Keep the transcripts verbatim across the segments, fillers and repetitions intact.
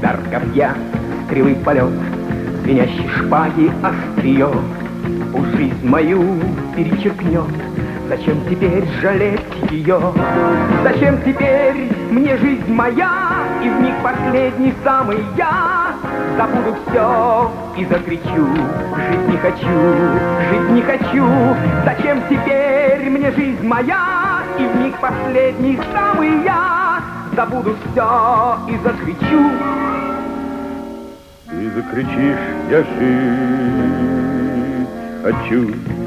Удар копья, стрелы полет, звенящей шпаги острие. Уж жизнь мою перечеркнет, зачем теперь жалеть ее? Зачем теперь мне жизнь моя, и в миг последний самый я забуду все и закричу: жить не хочу, жить не хочу. Зачем теперь мне жизнь моя, и в миг последний самый я забуду все и закричу. Ты закричишь: я жить хочу.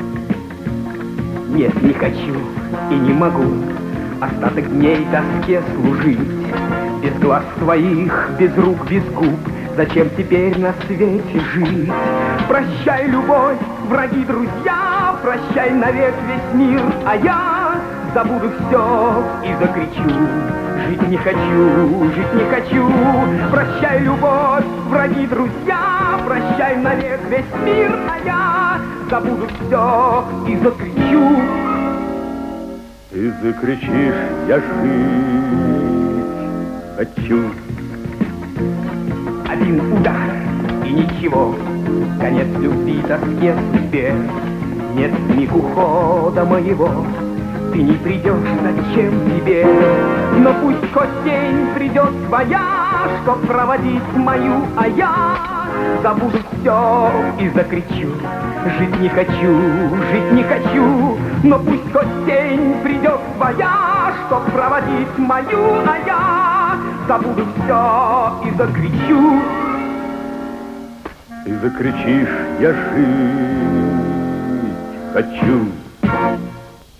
Нет, не хочу и не могу остаток дней тоске служить. Без глаз твоих, без рук, без губ, зачем теперь на свете жить? Прощай, любовь, враги, друзья, прощай навек весь мир, а я забуду все и закричу: жить не хочу, жить не хочу. Прощай, любовь, враги, друзья, прощай навек весь мир, а я забуду все и закричу. Ты закричишь: я жить хочу. Один удар и ничего, конец любви, тоске, судьбе. Нет миг ухода моего, ты не придешь, зачем тебе? Но пусть хоть день придет твоя, чтоб проводить мою, а я забуду все и закричу: жить не хочу, жить не хочу. Но пусть хоть день придет твоя, чтоб проводить мою, а я забуду все и закричу. Ты закричишь: я жить хочу.